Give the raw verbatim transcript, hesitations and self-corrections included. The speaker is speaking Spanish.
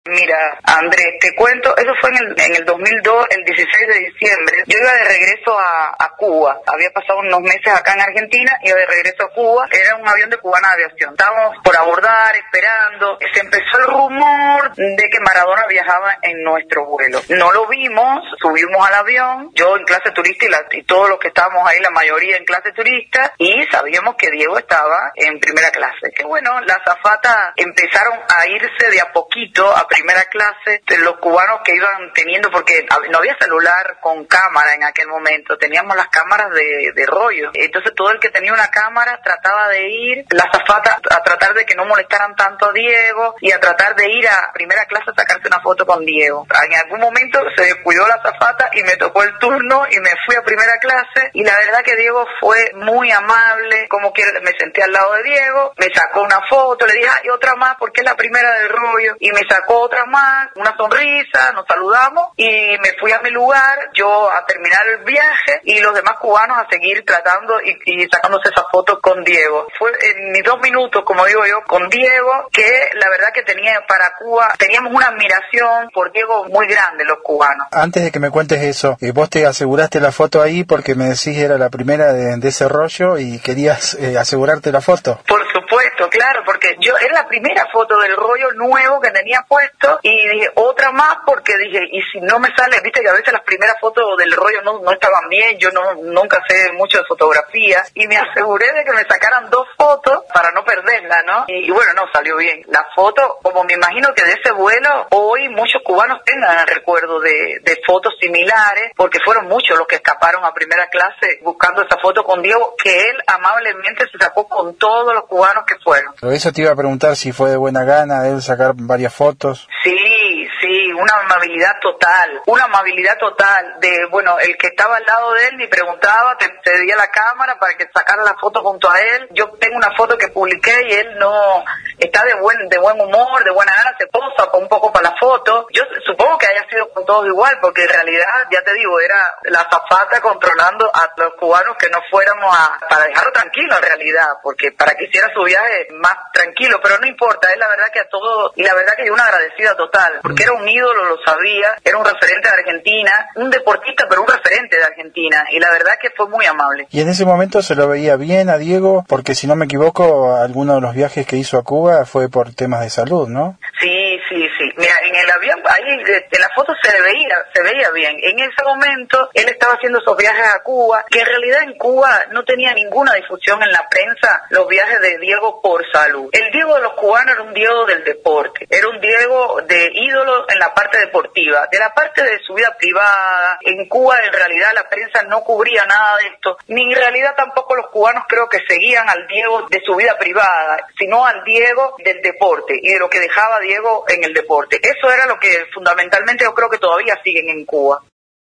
Mira, Andrés, te cuento, eso fue en el, en el dos mil dos, el dieciséis de diciembre. Yo iba de regreso a, a Cuba. Había pasado unos meses acá en Argentina, iba de regreso a Cuba. Era un avión de Cubana Aviación. Estábamos por abordar, esperando. Se empezó el rumor de que Maradona viajaba en nuestro vuelo. No lo vimos, subimos al avión, yo en clase turista y, la, y todos los que estábamos ahí, la mayoría en clase turista, y sabíamos que Diego estaba en primera clase. Que bueno, las azafatas empezaron a irse de a poquito a primera clase, de los cubanos que iban teniendo, porque no había celular con cámara en aquel momento, teníamos las cámaras de, de rollo, entonces todo el que tenía una cámara trataba de ir, la azafata, a tratar de que no molestaran tanto a Diego, y a tratar de ir a primera clase a sacarse una foto con Diego. En algún momento se descuidó la azafata y me tocó el turno y me fui a primera clase, y la verdad que Diego fue muy amable, como que me senté al lado de Diego, me sacó una foto, le dije, ay, otra más porque es la primera del rollo, y me sacó otra más, una sonrisa, nos saludamos y me fui a mi lugar, yo a terminar el viaje y los demás cubanos a seguir tratando y, y sacándose esas fotos con Diego. Fue en mis dos minutos, como digo yo, con Diego, que la verdad que tenía para Cuba, teníamos una admiración por Diego muy grande los cubanos. Antes de que me cuentes eso, eh, vos te aseguraste la foto ahí porque me decís era la primera de, de ese rollo y querías eh, asegurarte la foto. Por supuesto, claro, porque yo era la primera foto del rollo nuevo que tenía puesto y dije otra más porque dije, y si no me sale, viste que a veces las primeras fotos del rollo no, no estaban bien, yo no nunca sé mucho de fotografía y me aseguré de que me sacaran dos fotos para no perderla, ¿no? Y, y bueno, no, salió bien. La foto, como me imagino que de ese vuelo, hoy muchos cubanos tengan el recuerdo de, de fotos similares, porque fueron muchos los que escaparon a primera clase buscando esa foto con Diego, que él amablemente se sacó con todos los cubanos que fueron. Pero eso te iba a preguntar si fue de buena gana de él sacar varias fotos. Sí, sí, una amabilidad total, una amabilidad total de, bueno, el que estaba al lado de él ni preguntaba, te pedía la cámara para que sacara la foto junto a él. Yo tengo una foto que publiqué y él no está de buen de buen humor, de buena gana, se posa un poco para la foto. Yo supongo que haya sido con todos igual, porque en realidad, ya te digo, era la azafata controlando a los cubanos que no fuéramos a, para dejarlo tranquilo en realidad, porque para que hiciera su viaje más tranquilo, pero no importa, es la verdad que a todos, y la verdad que yo una agradecida total, porque era un ídolo, lo sabía, era un referente de Argentina, un deportista, pero un referente de Argentina, y la verdad que fue muy amable. Y en ese momento se lo veía bien a Diego, porque si no me equivoco, alguno de los viajes que hizo a Cuba fue por temas de salud, ¿no? Sí, sí, sí. Mira, en el avión, ahí en la foto se veía, se veía bien. En ese momento, él estaba haciendo esos viajes a Cuba, que en realidad en Cuba no tenía ninguna difusión en la prensa los viajes de Diego por salud. El Diego de los cubanos era un Diego del deporte, era un Diego de ídolo en la parte deportiva. De la parte de su vida privada, en Cuba en realidad la prensa no cubría nada de esto, ni en realidad tampoco los cubanos creo que seguían al Diego de su vida privada, sino al Diego del deporte y de lo que dejaba Diego en el deporte. Eso era lo que fundamentalmente yo creo que todavía siguen en Cuba.